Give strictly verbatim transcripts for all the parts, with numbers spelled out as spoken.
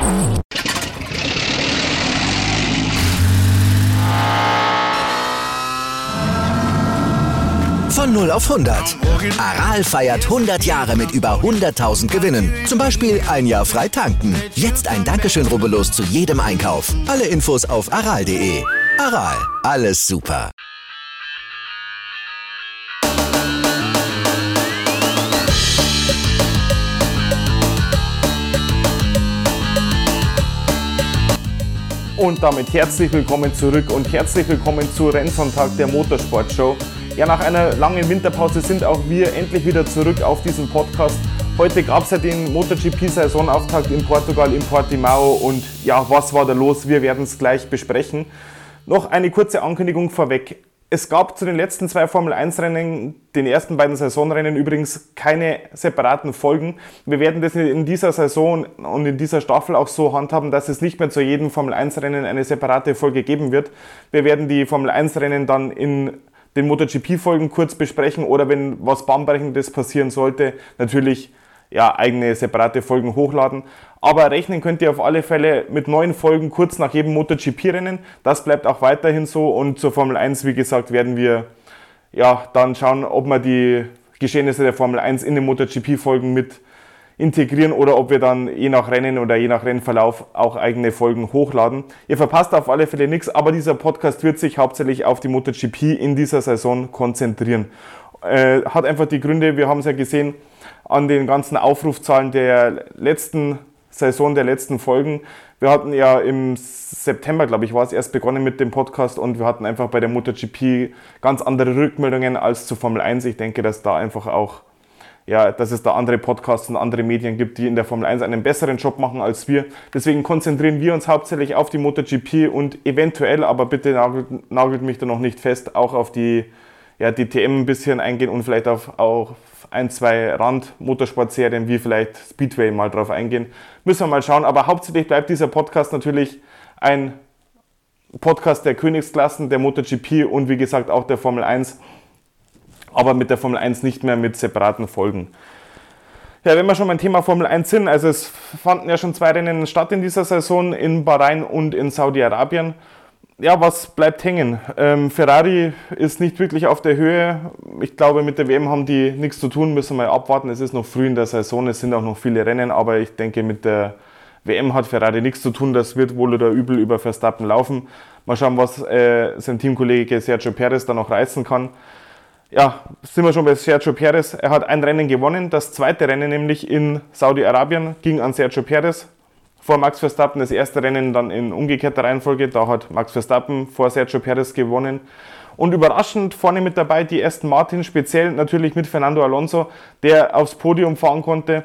Von null auf hundert. Aral feiert hundert Jahre mit über hunderttausend Gewinnen. Zum Beispiel ein Jahr frei tanken. Jetzt ein Dankeschön, rubbellos zu jedem Einkauf. Alle Infos auf aral punkt de. Aral, alles super. Und damit herzlich willkommen zurück und herzlich willkommen zu Rennsonntag der Motorsportshow. Ja, nach einer langen Winterpause sind auch wir endlich wieder zurück auf diesem Podcast. Heute gab es ja den MotoGP-Saisonauftakt in Portugal, in Portimao. Und ja, was war da los? Wir werden es gleich besprechen. Noch eine kurze Ankündigung vorweg. Es gab zu den letzten zwei Formel eins Rennen, den ersten beiden Saisonrennen übrigens, keine separaten Folgen. Wir werden das in dieser Saison und in dieser Staffel auch so handhaben, dass es nicht mehr zu jedem Formel eins Rennen eine separate Folge geben wird. Wir werden die Formel eins Rennen dann in den MotoGP-Folgen kurz besprechen oder wenn was Bahnbrechendes passieren sollte, natürlich ja, eigene separate Folgen hochladen. Aber rechnen könnt ihr auf alle Fälle mit neuen Folgen kurz nach jedem MotoGP-Rennen. Das bleibt auch weiterhin so und zur Formel eins, wie gesagt, werden wir ja, dann schauen, ob wir die Geschehnisse der Formel eins in den MotoGP-Folgen mit integrieren oder ob wir dann je nach Rennen oder je nach Rennverlauf auch eigene Folgen hochladen. Ihr verpasst auf alle Fälle nichts, aber dieser Podcast wird sich hauptsächlich auf die MotoGP in dieser Saison konzentrieren. Äh, hat einfach die Gründe, wir haben es ja gesehen, an den ganzen Aufrufzahlen der letzten Saison, der letzten Folgen. Wir hatten ja im September, glaube ich, war es erst begonnen mit dem Podcast und wir hatten einfach bei der MotoGP ganz andere Rückmeldungen als zur Formel eins. Ich denke, dass da einfach auch Ja, dass es da andere Podcasts und andere Medien gibt, die in der Formel eins einen besseren Job machen als wir. Deswegen konzentrieren wir uns hauptsächlich auf die MotoGP und eventuell, aber bitte nagelt, nagelt mich da noch nicht fest, auch auf die, ja, die T M ein bisschen eingehen und vielleicht auf auch ein, zwei Rand-Motorsport-Serien wie vielleicht Speedway mal drauf eingehen. Müssen wir mal schauen, aber hauptsächlich bleibt dieser Podcast natürlich ein Podcast der Königsklassen, der MotoGP und wie gesagt auch der Formel eins. Aber mit der Formel eins nicht mehr mit separaten Folgen. Ja, wenn wir schon beim Thema Formel eins sind, also es fanden ja schon zwei Rennen statt in dieser Saison, in Bahrain und in Saudi-Arabien. Ja, was bleibt hängen? Ähm, Ferrari ist nicht wirklich auf der Höhe. Ich glaube, mit der W M haben die nichts zu tun, müssen wir abwarten. Es ist noch früh in der Saison, es sind auch noch viele Rennen, aber ich denke, mit der W M hat Ferrari nichts zu tun. Das wird wohl oder übel über Verstappen laufen. Mal schauen, was äh, sein Teamkollege Sergio Perez da noch reißen kann. Ja, sind wir schon bei Sergio Perez. Er hat ein Rennen gewonnen. Das zweite Rennen, nämlich in Saudi-Arabien, ging an Sergio Perez vor Max Verstappen. Das erste Rennen dann in umgekehrter Reihenfolge. Da hat Max Verstappen vor Sergio Perez gewonnen. Und überraschend vorne mit dabei die Aston Martin, speziell natürlich mit Fernando Alonso, der aufs Podium fahren konnte.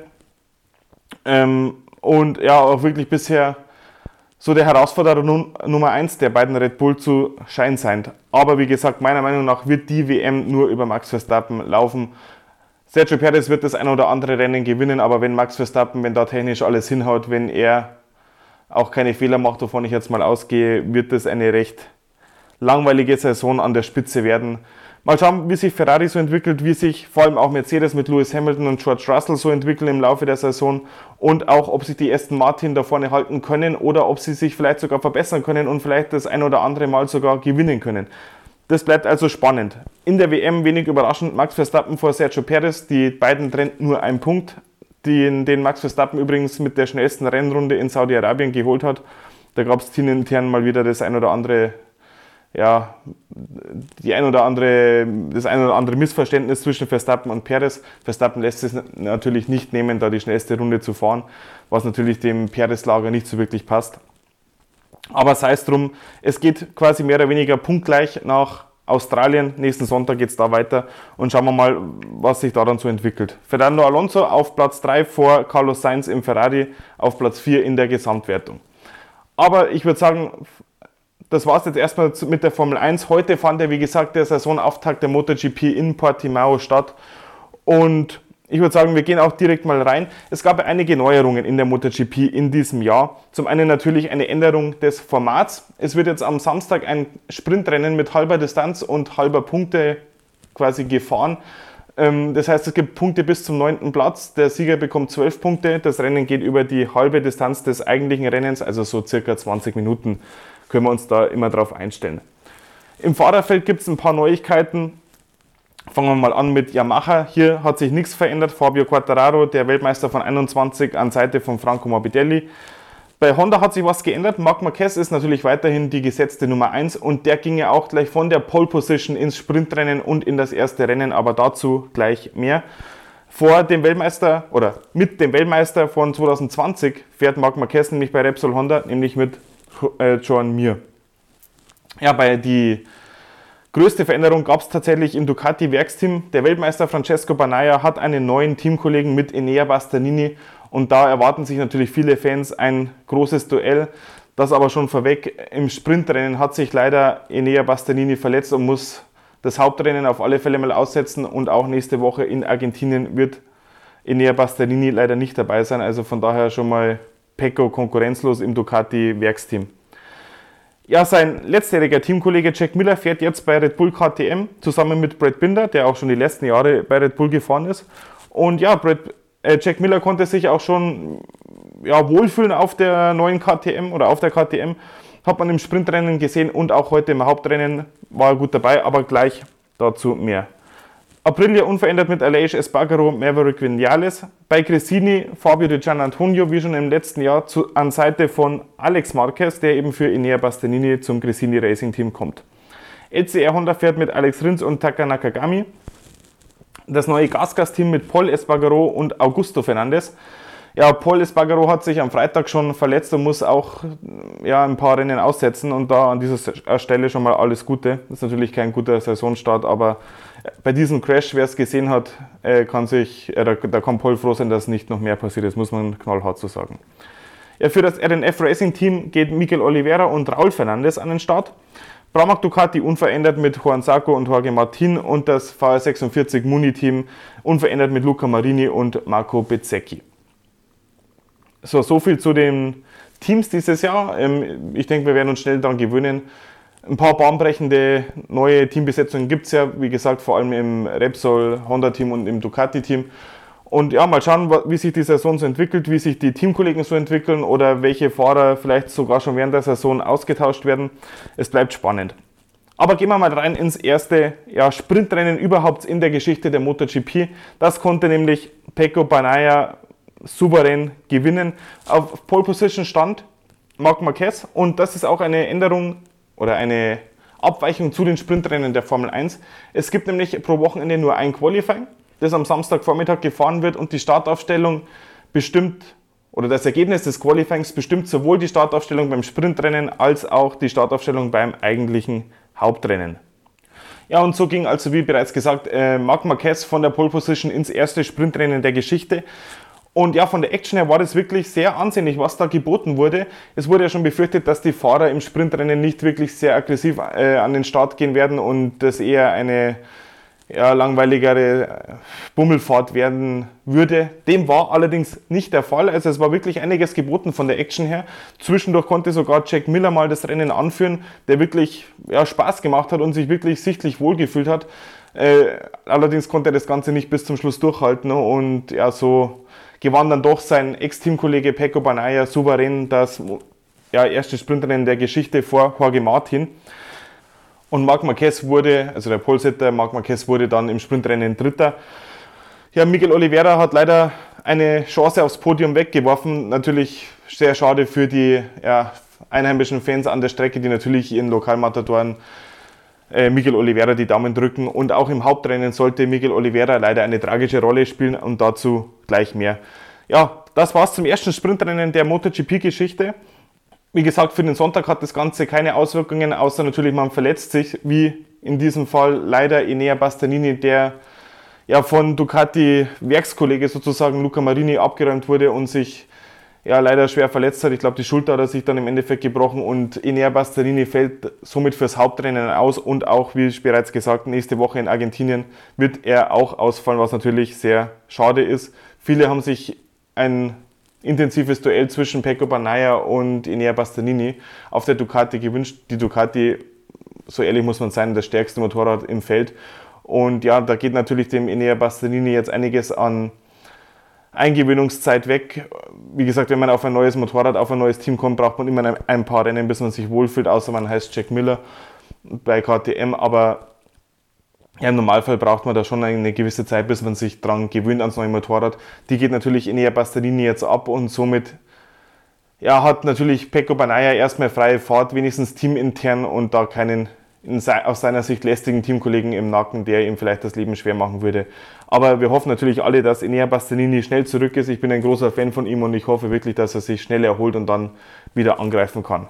Ähm, und ja, auch wirklich bisher so der Herausforderer Nummer eins der beiden Red Bull zu scheinen sein. Aber wie gesagt, meiner Meinung nach wird die W M nur über Max Verstappen laufen. Sergio Perez wird das ein oder andere Rennen gewinnen, aber wenn Max Verstappen, wenn da technisch alles hinhaut, wenn er auch keine Fehler macht, wovon ich jetzt mal ausgehe, wird das eine recht langweilige Saison an der Spitze werden. Mal schauen, wie sich Ferrari so entwickelt, wie sich vor allem auch Mercedes mit Lewis Hamilton und George Russell so entwickeln im Laufe der Saison und auch, ob sich die Aston Martin da vorne halten können oder ob sie sich vielleicht sogar verbessern können und vielleicht das ein oder andere Mal sogar gewinnen können. Das bleibt also spannend. In der W M wenig überraschend Max Verstappen vor Sergio Perez, die beiden trennen nur einen Punkt, den, den Max Verstappen übrigens mit der schnellsten Rennrunde in Saudi-Arabien geholt hat. Da gab es teamintern mal wieder das ein oder andere ja, die ein oder andere, das ein oder andere Missverständnis zwischen Verstappen und Perez. Verstappen lässt es natürlich nicht nehmen, da die schnellste Runde zu fahren, was natürlich dem Perez-Lager nicht so wirklich passt. Aber sei es drum, es geht quasi mehr oder weniger punktgleich nach Australien. Nächsten Sonntag geht es da weiter und schauen wir mal, was sich daran so entwickelt. Fernando Alonso auf Platz drei vor Carlos Sainz im Ferrari, auf Platz vier in der Gesamtwertung. Aber ich würde sagen, das war es jetzt erstmal mit der Formel eins. Heute fand ja, wie gesagt, der Saisonauftakt der MotoGP in Portimao statt. Und ich würde sagen, wir gehen auch direkt mal rein. Es gab einige Neuerungen in der MotoGP in diesem Jahr. Zum einen natürlich eine Änderung des Formats. Es wird jetzt am Samstag ein Sprintrennen mit halber Distanz und halber Punkte quasi gefahren. Das heißt, es gibt Punkte bis zum neunten Platz. Der Sieger bekommt zwölf Punkte. Das Rennen geht über die halbe Distanz des eigentlichen Rennens, also so circa zwanzig Minuten. Können wir uns da immer drauf einstellen. Im Fahrerfeld gibt es ein paar Neuigkeiten. Fangen wir mal an mit Yamaha. Hier hat sich nichts verändert. Fabio Quartararo, der Weltmeister von einundzwanzig, an Seite von Franco Morbidelli. Bei Honda hat sich was geändert. Marc Marquez ist natürlich weiterhin die gesetzte Nummer eins und der ging ja auch gleich von der Pole Position ins Sprintrennen und in das erste Rennen, aber dazu gleich mehr. Vor dem Weltmeister oder mit dem Weltmeister von zwanzig zwanzig fährt Marc Marquez nämlich bei Repsol Honda, nämlich mit äh, Joan Mir. Ja, bei die größte Veränderung gab es tatsächlich im Ducati-Werksteam. Der Weltmeister Francesco Bagnaia hat einen neuen Teamkollegen mit Enea Bastianini und da erwarten sich natürlich viele Fans ein großes Duell. Das aber schon vorweg, im Sprintrennen hat sich leider Enea Bastianini verletzt und muss das Hauptrennen auf alle Fälle mal aussetzen und auch nächste Woche in Argentinien wird Enea Bastianini leider nicht dabei sein. Also von daher schon mal Pecco konkurrenzlos im Ducati-Werksteam. Ja, sein letztjähriger Teamkollege Jack Miller fährt jetzt bei Red Bull K T M zusammen mit Brad Binder, der auch schon die letzten Jahre bei Red Bull gefahren ist. Und ja, Brad, äh, Jack Miller konnte sich auch schon ja, wohlfühlen auf der neuen K T M oder auf der K T M. Hat man im Sprintrennen gesehen und auch heute im Hauptrennen war er gut dabei, aber gleich dazu mehr. Aprilia unverändert mit Aleix Espargaro, Maverick Vinales. Bei Gresini Fabio Di Giannantonio, wie schon im letzten Jahr, zu, an Seite von Alex Marquez, der eben für Enea Bastianini zum Gresini Racing Team kommt. L C R Honda fährt mit Alex Rins und Taka Nakagami. Das neue GasGas-Team mit Pol Espargaro und Augusto Fernandez. Ja, Pol Espargaro hat sich am Freitag schon verletzt und muss auch ja, ein paar Rennen aussetzen und da an dieser Stelle schon mal alles Gute. Das ist natürlich kein guter Saisonstart, aber bei diesem Crash, wer es gesehen hat, kann sich, äh, da, da kann Pol froh sein, dass nicht noch mehr passiert ist, muss man knallhart so sagen. Ja, für das R N F Racing Team geht Miguel Oliveira und Raul Fernandez an den Start. Pramac Ducati unverändert mit Juan Zarco und Jorge Martin und das V R sechsundvierzig Muni Team unverändert mit Luca Marini und Marco Bezzecchi. So, so viel zu den Teams dieses Jahr. Ich denke, wir werden uns schnell daran gewöhnen. Ein paar bahnbrechende neue Teambesetzungen gibt es ja, wie gesagt, vor allem im Repsol Honda Team und im Ducati Team. Und ja, mal schauen, wie sich die Saison so entwickelt, wie sich die Teamkollegen so entwickeln oder welche Fahrer vielleicht sogar schon während der Saison ausgetauscht werden. Es bleibt spannend. Aber gehen wir mal rein ins erste ja, Sprintrennen überhaupt in der Geschichte der MotoGP. Das konnte nämlich Pecco Bagnaia souverän gewinnen. Auf Pole Position stand Marc Marquez und das ist auch eine Änderung oder eine Abweichung zu den Sprintrennen der Formel eins. Es gibt nämlich pro Wochenende nur ein Qualifying, das am Samstagvormittag gefahren wird und die Startaufstellung bestimmt oder das Ergebnis des Qualifyings bestimmt sowohl die Startaufstellung beim Sprintrennen als auch die Startaufstellung beim eigentlichen Hauptrennen. Ja, und so ging also, wie bereits gesagt, äh, Marc Marquez von der Pole Position ins erste Sprintrennen der Geschichte. Und ja, von der Action her war das wirklich sehr ansehnlich, was da geboten wurde. Es wurde ja schon befürchtet, dass die Fahrer im Sprintrennen nicht wirklich sehr aggressiv äh, an den Start gehen werden und das eher eine ja, langweiligere Bummelfahrt werden würde. Dem war allerdings nicht der Fall. Also es war wirklich einiges geboten von der Action her. Zwischendurch konnte sogar Jack Miller mal das Rennen anführen, der wirklich ja, Spaß gemacht hat und sich wirklich sichtlich wohlgefühlt hat. Äh, allerdings konnte er das Ganze nicht bis zum Schluss durchhalten und ja, so gewann dann doch sein Ex-Teamkollege Pecco Bagnaia souverän das ja, erste Sprintrennen der Geschichte vor Jorge Martin. Und Marc Marquez wurde, also der Polsetter Marc Marquez wurde dann im Sprintrennen Dritter. Ja, Miguel Oliveira hat leider eine Chance aufs Podium weggeworfen. Natürlich sehr schade für die ja, einheimischen Fans an der Strecke, die natürlich ihren Lokalmatadoren äh, Miguel Oliveira die Daumen drücken. Und auch im Hauptrennen sollte Miguel Oliveira leider eine tragische Rolle spielen und dazu gleich mehr. Ja, das war's zum ersten Sprintrennen der MotoGP-Geschichte. Wie gesagt, für den Sonntag hat das Ganze keine Auswirkungen, außer natürlich man verletzt sich, wie in diesem Fall leider Enea Bastianini, der ja von Ducati Werkskollege sozusagen Luca Marini abgeräumt wurde und sich ja leider schwer verletzt hat. Ich glaube, die Schulter hat er sich dann im Endeffekt gebrochen und Enea Bastianini fällt somit fürs Hauptrennen aus und auch, wie bereits gesagt, nächste Woche in Argentinien wird er auch ausfallen, was natürlich sehr schade ist. Viele haben sich ein intensives Duell zwischen Pecco Bagnaia und Enea Bastianini auf der Ducati gewünscht. Die Ducati, so ehrlich muss man sein, das stärkste Motorrad im Feld. Und ja, da geht natürlich dem Enea Bastianini jetzt einiges an Eingewöhnungszeit weg. Wie gesagt, wenn man auf ein neues Motorrad, auf ein neues Team kommt, braucht man immer ein paar Rennen, bis man sich wohlfühlt, außer man heißt Jack Miller bei K T M. Aber ja, im Normalfall braucht man da schon eine gewisse Zeit, bis man sich dran gewöhnt ans neue Motorrad. Die geht natürlich Enea Bastianini jetzt ab und somit ja, hat natürlich Pecco Bagnaia erstmal freie Fahrt, wenigstens teamintern und da keinen in, aus seiner Sicht lästigen Teamkollegen im Nacken, der ihm vielleicht das Leben schwer machen würde. Aber wir hoffen natürlich alle, dass Enea Bastianini schnell zurück ist. Ich bin ein großer Fan von ihm und ich hoffe wirklich, dass er sich schnell erholt und dann wieder angreifen kann.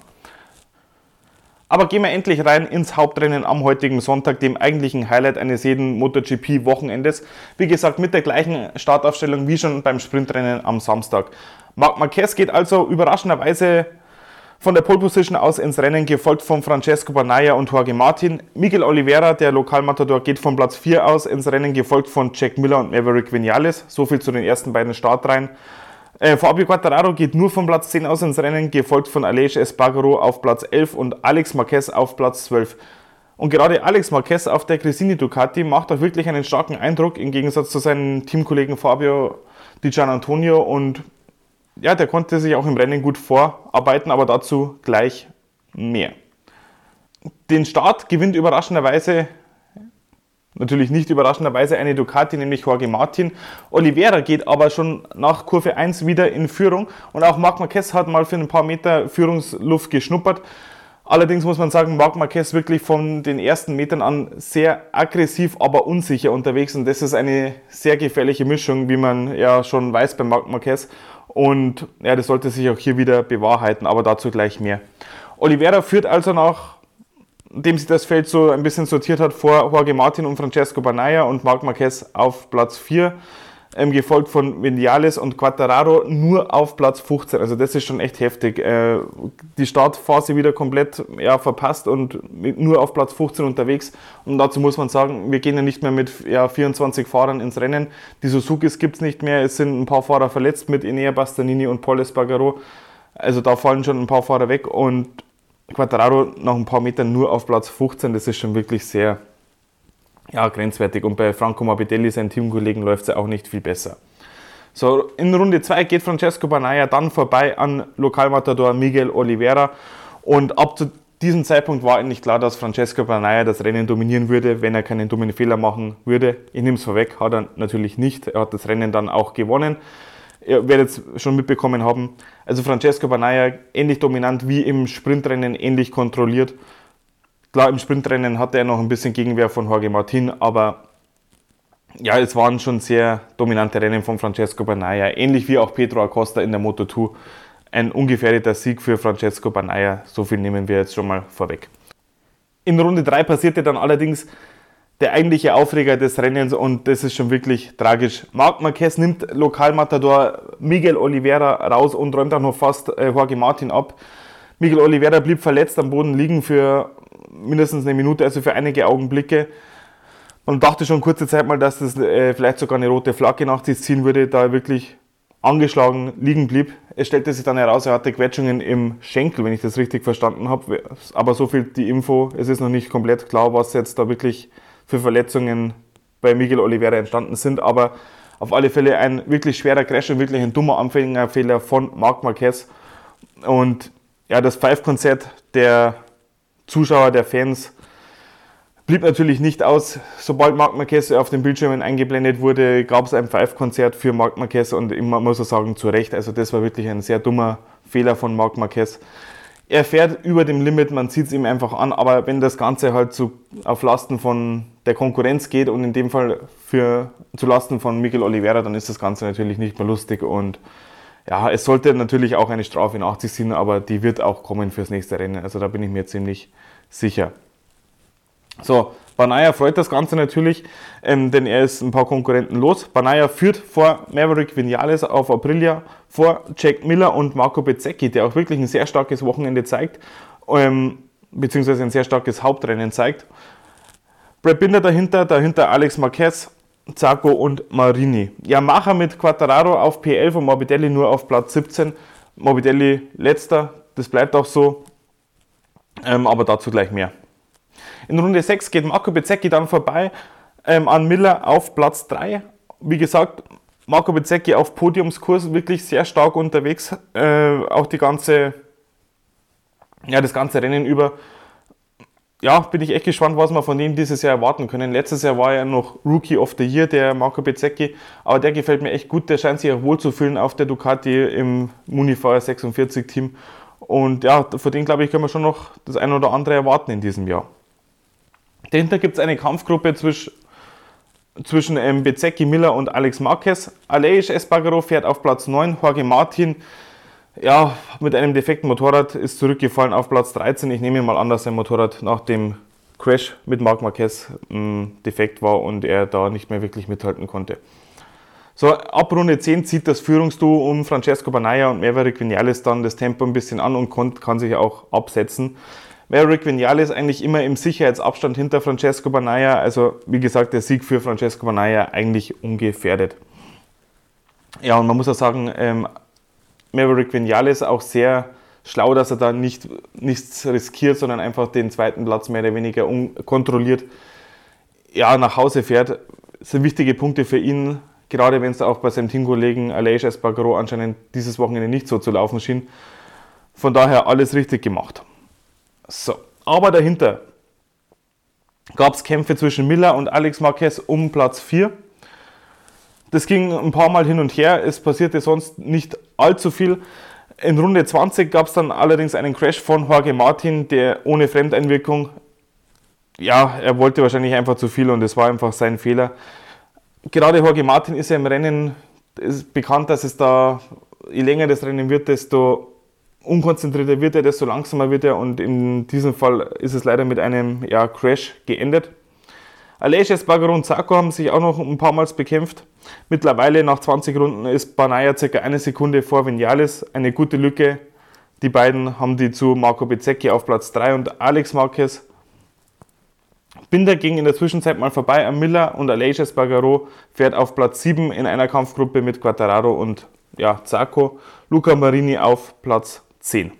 Aber gehen wir endlich rein ins Hauptrennen am heutigen Sonntag, dem eigentlichen Highlight eines jeden MotoGP-Wochenendes. Wie gesagt, mit der gleichen Startaufstellung wie schon beim Sprintrennen am Samstag. Marc Marquez geht also überraschenderweise von der Pole Position aus ins Rennen, gefolgt von Francesco Bagnaia und Jorge Martin. Miguel Oliveira, der Lokalmatador, geht von Platz vier aus ins Rennen, gefolgt von Jack Miller und Maverick Vinales. So viel zu den ersten beiden Startreihen. Äh, Fabio Quartararo geht nur von Platz zehn aus ins Rennen, gefolgt von Aleix Espargaro auf Platz elf und Alex Marquez auf Platz zwölf. Und gerade Alex Marquez auf der Gresini Ducati macht auch wirklich einen starken Eindruck, im Gegensatz zu seinen Teamkollegen Fabio Di Gianantonio, und ja, der konnte sich auch im Rennen gut vorarbeiten, aber dazu gleich mehr. Den Start gewinnt überraschenderweise, natürlich nicht überraschenderweise, eine Ducati, nämlich Jorge Martin. Oliveira geht aber schon nach Kurve eins wieder in Führung und auch Marc Marquez hat mal für ein paar Meter Führungsluft geschnuppert. Allerdings muss man sagen, Marc Marquez wirklich von den ersten Metern an sehr aggressiv, aber unsicher unterwegs und das ist eine sehr gefährliche Mischung, wie man ja schon weiß bei Marc Marquez. Und ja, das sollte sich auch hier wieder bewahrheiten, aber dazu gleich mehr. Oliveira führt also, nachdem sich das Feld so ein bisschen sortiert hat, vor Jorge Martin und Francesco Bagnaia und Marc Marquez auf Platz vier, ähm, gefolgt von Vinales und Quartararo nur auf Platz fünfzehn. Also das ist schon echt heftig. Äh, die Startphase wieder komplett ja, verpasst und nur auf Platz fünfzehn unterwegs. Und dazu muss man sagen, wir gehen ja nicht mehr mit ja, vierundzwanzig Fahrern ins Rennen. Die Suzukis gibt es nicht mehr. Es sind ein paar Fahrer verletzt mit Enea Bastianini und Pol Espargaro. Also da fallen schon ein paar Fahrer weg und Quartararo nach ein paar Metern nur auf Platz fünfzehn. Das ist schon wirklich sehr ja, grenzwertig. Und bei Franco Morbidelli, seinen Teamkollegen, läuft es ja auch nicht viel besser. So, in Runde zwei geht Francesco Bagnaia dann vorbei an Lokalmatador Miguel Oliveira und ab zu diesem Zeitpunkt war eigentlich klar, dass Francesco Bagnaia das Rennen dominieren würde, wenn er keinen dummen Fehler machen würde. Ich nehme es vorweg, hat er natürlich nicht. Er hat das Rennen dann auch gewonnen. Ihr werdet es schon mitbekommen haben. Also Francesco Bagnaia ähnlich dominant wie im Sprintrennen, ähnlich kontrolliert. Klar, im Sprintrennen hatte er noch ein bisschen Gegenwehr von Jorge Martin, aber ja, es waren schon sehr dominante Rennen von Francesco Bagnaia, ähnlich wie auch Pedro Acosta in der Moto zwei. Ein ungefährdeter Sieg für Francesco Bagnaia, so viel nehmen wir jetzt schon mal vorweg. In Runde drei passierte dann allerdings der eigentliche Aufreger des Rennens und das ist schon wirklich tragisch. Marc Marquez nimmt Lokalmatador Miguel Oliveira raus und räumt auch noch fast äh, Jorge Martin ab. Miguel Oliveira blieb verletzt am Boden liegen für mindestens eine Minute, also für einige Augenblicke. Man dachte schon kurze Zeit mal, dass das äh, vielleicht sogar eine rote Flagge nach sich ziehen würde, da er wirklich angeschlagen liegen blieb. Es stellte sich dann heraus, er hatte Quetschungen im Schenkel, wenn ich das richtig verstanden habe. Aber so viel die Info, es ist noch nicht komplett klar, was jetzt da wirklich für Verletzungen bei Miguel Oliveira entstanden sind. Aber auf alle Fälle ein wirklich schwerer Crash und wirklich ein dummer Anfängerfehler von Marc Marquez. Und ja, das Pfeifkonzert der Zuschauer, der Fans, blieb natürlich nicht aus. Sobald Marc Marquez auf den Bildschirmen eingeblendet wurde, gab es ein Pfeifkonzert für Marc Marquez und man muss auch sagen, zu Recht. Also das war wirklich ein sehr dummer Fehler von Marc Marquez. Er fährt über dem Limit, man sieht es ihm einfach an, aber wenn das Ganze halt zu, auf Lasten von der Konkurrenz geht und in dem Fall für, zu Lasten von Miguel Oliveira, dann ist das Ganze natürlich nicht mehr lustig und ja, es sollte natürlich auch eine Strafe nach sich ziehen, aber die wird auch kommen fürs nächste Rennen. Also da bin ich mir ziemlich sicher. So, Bagnaia freut das Ganze natürlich, ähm, denn er ist ein paar Konkurrenten los. Bagnaia führt vor Maverick Vinales auf Aprilia, vor Jack Miller und Marco Bezzecchi, der auch wirklich ein sehr starkes Wochenende zeigt, ähm, beziehungsweise ein sehr starkes Hauptrennen zeigt. Brad Binder dahinter, dahinter Alex Marquez, Zarco und Marini. Yamaha mit Quartararo auf P elf und Morbidelli nur auf Platz siebzehn. Morbidelli letzter, das bleibt auch so, ähm, aber dazu gleich mehr. In Runde sechs geht Marco Bezzecchi dann vorbei ähm, an Miller auf Platz drei. Wie gesagt, Marco Bezzecchi auf Podiumskurs, wirklich sehr stark unterwegs, äh, auch die ganze, ja, das ganze Rennen über. Ja, bin ich echt gespannt, was wir von dem dieses Jahr erwarten können. Letztes Jahr war er noch Rookie of the Year, der Marco Bezzecchi, aber der gefällt mir echt gut, der scheint sich auch wohl zu fühlen auf der Ducati im Munifire sechsundvierzig Team. Und ja, von dem, glaube ich, können wir schon noch das eine oder andere erwarten in diesem Jahr. Dahinter gibt es eine Kampfgruppe zwischen, zwischen ähm, Bezzecchi, Miller und Alex Marquez. Aleix Espargaro fährt auf Platz neun, Jorge Martin, ja, mit einem defekten Motorrad ist zurückgefallen auf Platz dreizehn. Ich nehme mal an, dass sein Motorrad nach dem Crash mit Marc Marquez mh, defekt war und er da nicht mehr wirklich mithalten konnte. So, ab Runde zehn zieht das Führungsduo um Francesco Bagnaia und Maverick Viñales dann das Tempo ein bisschen an und kann, kann sich auch absetzen. Maverick Viñales eigentlich immer im Sicherheitsabstand hinter Francesco Bagnaia, also wie gesagt, der Sieg für Francesco Bagnaia eigentlich ungefährdet. Ja, und man muss auch sagen, ähm, Maverick Viñales auch sehr schlau, dass er da nicht, nichts riskiert, sondern einfach den zweiten Platz mehr oder weniger unkontrolliert ja, nach Hause fährt. Das sind wichtige Punkte für ihn, gerade wenn es auch bei seinem Teamkollegen Aleix Espargaro anscheinend dieses Wochenende nicht so zu laufen schien. Von daher alles richtig gemacht. So, aber dahinter gab es Kämpfe zwischen Miller und Alex Marquez um Platz vier. Das ging ein paar Mal hin und her, es passierte sonst nicht allzu viel. In Runde zwanzig gab es dann allerdings einen Crash von Jorge Martin, der ohne Fremdeinwirkung, ja, er wollte wahrscheinlich einfach zu viel und es war einfach sein Fehler. Gerade Jorge Martin ist ja im Rennen ist bekannt, dass es da, je länger das Rennen wird, desto unkonzentrierter wird er, desto langsamer wird er und in diesem Fall ist es leider mit einem ja, Crash geendet. Aleix Espargaro und Zarco haben sich auch noch ein paar Mal bekämpft. Mittlerweile nach zwanzig Runden ist Bagnaia ca. eine Sekunde vor Viñales, eine gute Lücke. Die beiden haben die zu Marco Bezzecchi auf Platz drei und Alex Marquez. Binder ging in der Zwischenzeit mal vorbei an Miller und Aleix Espargaro fährt auf Platz sieben in einer Kampfgruppe mit Quartararo und ja, Zarco. Luca Marini auf Platz zehn.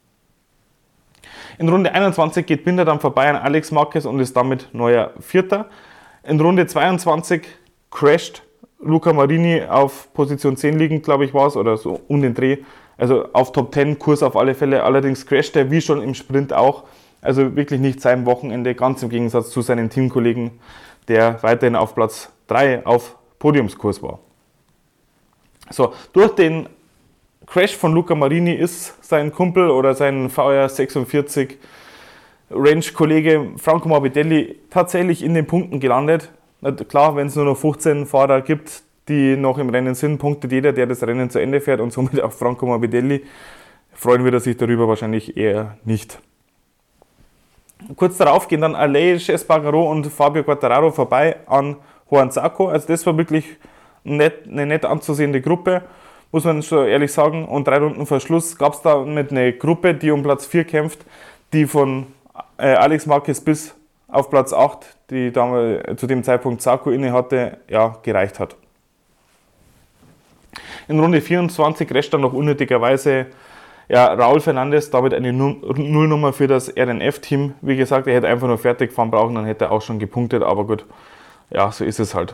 In Runde einundzwanzig geht Binder dann vorbei an Alex Marquez und ist damit neuer Vierter. In Runde zweiundzwanzig crasht Luca Marini auf Position zehn liegend, glaube ich, war es, oder so um den Dreh. Also auf Top zehn Kurs auf alle Fälle. Allerdings crasht er wie schon im Sprint auch. Also wirklich nicht sein Wochenende, ganz im Gegensatz zu seinem Teamkollegen, der weiterhin auf Platz drei auf Podiumskurs war. So, durch den Crash von Luca Marini ist sein Kumpel oder sein V R sechsundvierzig Range-Kollege Franco Morbidelli tatsächlich in den Punkten gelandet. Klar, wenn es nur noch fünfzehn Fahrer gibt, die noch im Rennen sind, punktet jeder, der das Rennen zu Ende fährt und somit auch Franco Morbidelli. Freuen wir sich darüber wahrscheinlich eher nicht. Kurz darauf gehen dann Aleix Espargaro und Fabio Quartararo vorbei an Juan Zarco. Also das war wirklich nett, eine nett anzusehende Gruppe, muss man schon ehrlich sagen. Und drei Runden vor Schluss gab es da mit eine Gruppe, die um Platz vier kämpft, die von äh, Alex Marquez bis auf Platz acht, die damals, zu dem Zeitpunkt Zarco inne hatte, ja, gereicht hat. In Runde vierundzwanzig crasht dann noch unnötigerweise ja, Raúl Fernández, damit eine Nullnummer für das R N F-Team. Wie gesagt, er hätte einfach nur fertig fahren brauchen, dann hätte er auch schon gepunktet, aber gut, ja, so ist es halt.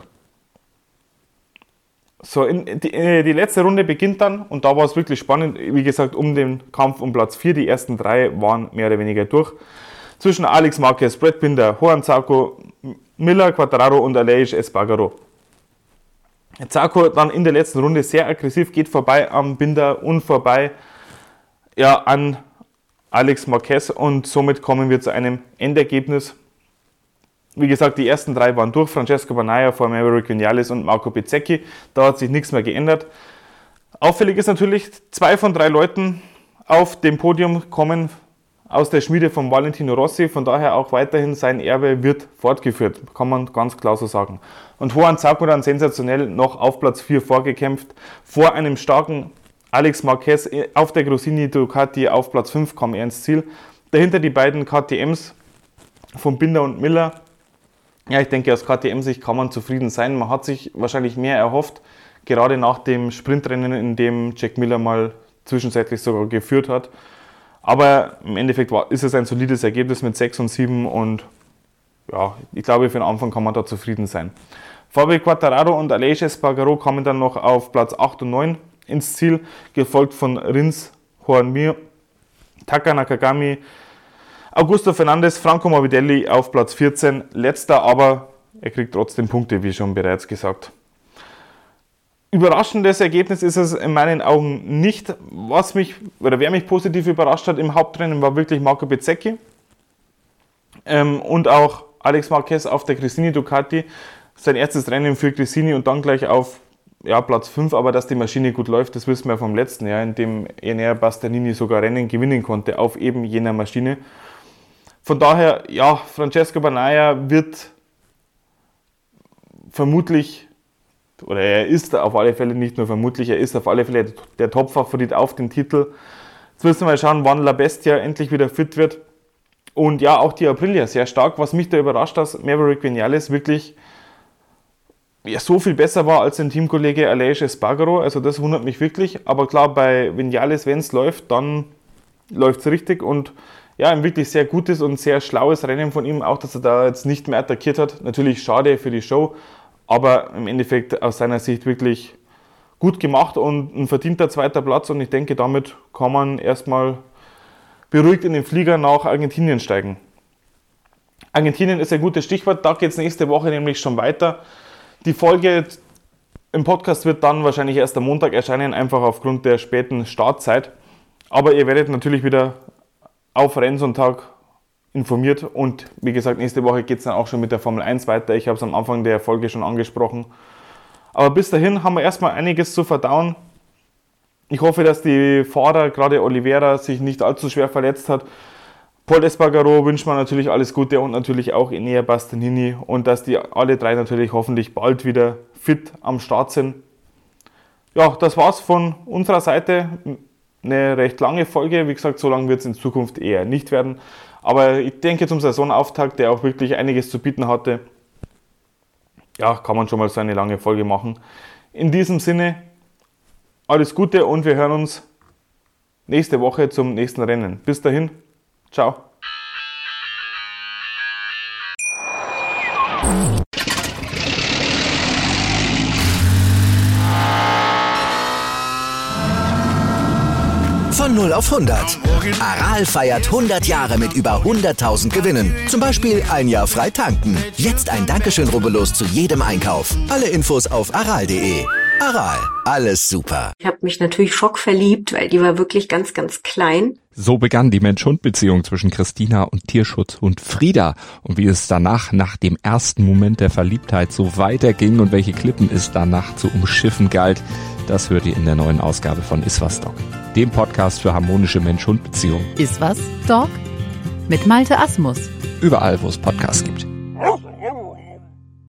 So, in, die, die letzte Runde beginnt dann und da war es wirklich spannend, wie gesagt, um den Kampf um Platz vier. Die ersten drei waren mehr oder weniger durch. Zwischen Alex Marquez, Brad Binder, Juan Zarco, Miller, Quartararo und Aleix Espargaro. Zarco dann in der letzten Runde sehr aggressiv, geht vorbei am Binder und vorbei ja, an Alex Marquez und somit kommen wir zu einem Endergebnis. Wie gesagt, die ersten drei waren durch, Francesco Bagnaia vor Maverick Viñales und Marco Bezzecchi, da hat sich nichts mehr geändert. Auffällig ist natürlich, zwei von drei Leuten auf dem Podium kommen aus der Schmiede von Valentino Rossi, von daher auch weiterhin sein Erbe wird fortgeführt, kann man ganz klar so sagen. Und Juan Zarco dann sensationell noch auf Platz vier vorgekämpft, vor einem starken Alex Marquez auf der Gresini Ducati auf Platz fünf kam er ins Ziel. Dahinter die beiden K T Ms von Binder und Miller. Ja, ich denke, aus K T M-Sicht kann man zufrieden sein. Man hat sich wahrscheinlich mehr erhofft, gerade nach dem Sprintrennen, in dem Jack Miller mal zwischenzeitlich sogar geführt hat. Aber im Endeffekt war, ist es ein solides Ergebnis mit sechs und sieben und ja, ich glaube, für den Anfang kann man da zufrieden sein. Fabio Quartararo und Aleix Espargaro kamen dann noch auf Platz acht und neun ins Ziel, gefolgt von Rins, Joan Mir, Taka Nakagami, Augusto Fernandes, Franco Morbidelli auf Platz vierzehn, letzter, aber er kriegt trotzdem Punkte, wie schon bereits gesagt. Überraschendes Ergebnis ist es in meinen Augen nicht. Was mich, oder wer mich positiv überrascht hat im Hauptrennen, war wirklich Marco Bezzecchi ähm, und auch Alex Marquez auf der Gresini Ducati. Sein erstes Rennen für Gresini und dann gleich auf ja, Platz fünf, aber dass die Maschine gut läuft, das wissen wir vom letzten Jahr, in dem Enea Bastianini sogar Rennen gewinnen konnte auf eben jener Maschine. Von daher, ja, Francesco Bagnaia wird vermutlich, oder er ist auf alle Fälle, nicht nur vermutlich, er ist auf alle Fälle der Top-Favorit auf den Titel. Jetzt müssen wir mal schauen, wann La Bestia endlich wieder fit wird. Und ja, auch die Aprilia sehr stark. Was mich da überrascht, dass Maverick Vinales wirklich ja, so viel besser war als sein Teamkollege Aleix Espargaro. Also das wundert mich wirklich. Aber klar, bei Vinales, wenn es läuft, dann läuft es richtig. Und ja, ein wirklich sehr gutes und sehr schlaues Rennen von ihm. Auch, dass er da jetzt nicht mehr attackiert hat. Natürlich schade für die Show. Aber im Endeffekt aus seiner Sicht wirklich gut gemacht und ein verdienter zweiter Platz. Und ich denke, damit kann man erstmal beruhigt in den Flieger nach Argentinien steigen. Argentinien ist ein gutes Stichwort. Da geht es nächste Woche nämlich schon weiter. Die Folge im Podcast wird dann wahrscheinlich erst am Montag erscheinen, einfach aufgrund der späten Startzeit. Aber ihr werdet natürlich wieder auf Rennsonntag informiert und wie gesagt, nächste Woche geht es dann auch schon mit der Formel eins weiter. Ich habe es am Anfang der Folge schon angesprochen. Aber bis dahin haben wir erstmal einiges zu verdauen. Ich hoffe, dass die Fahrer, gerade Oliveira, sich nicht allzu schwer verletzt hat. Pol Espargaro wünscht man natürlich alles Gute und natürlich auch Enea Bastianini und dass die alle drei natürlich hoffentlich bald wieder fit am Start sind. Ja, das war's von unserer Seite. Eine recht lange Folge. Wie gesagt, so lang wird es in Zukunft eher nicht werden. Aber ich denke, zum Saisonauftakt, der auch wirklich einiges zu bieten hatte, ja, kann man schon mal so eine lange Folge machen. In diesem Sinne, alles Gute und wir hören uns nächste Woche zum nächsten Rennen. Bis dahin, ciao. Von null auf hundert. Aral feiert hundert Jahre mit über hunderttausend Gewinnen. Zum Beispiel ein Jahr frei tanken. Jetzt ein Dankeschön, rubbellos zu jedem Einkauf. Alle Infos auf aral punkt de. Aral, alles super. Ich habe mich natürlich schockverliebt, weil die war wirklich ganz, ganz klein. So begann die Mensch-Hund-Beziehung zwischen Christina und Tierschutzhund Frieda. Und wie es danach, nach dem ersten Moment der Verliebtheit, so weiterging und welche Klippen es danach zu umschiffen galt, das hört ihr in der neuen Ausgabe von Iswas Dog, dem Podcast für harmonische Mensch-Hund-Beziehungen. Iswas Dog? Mit Malte Asmus. Überall, wo es Podcasts gibt.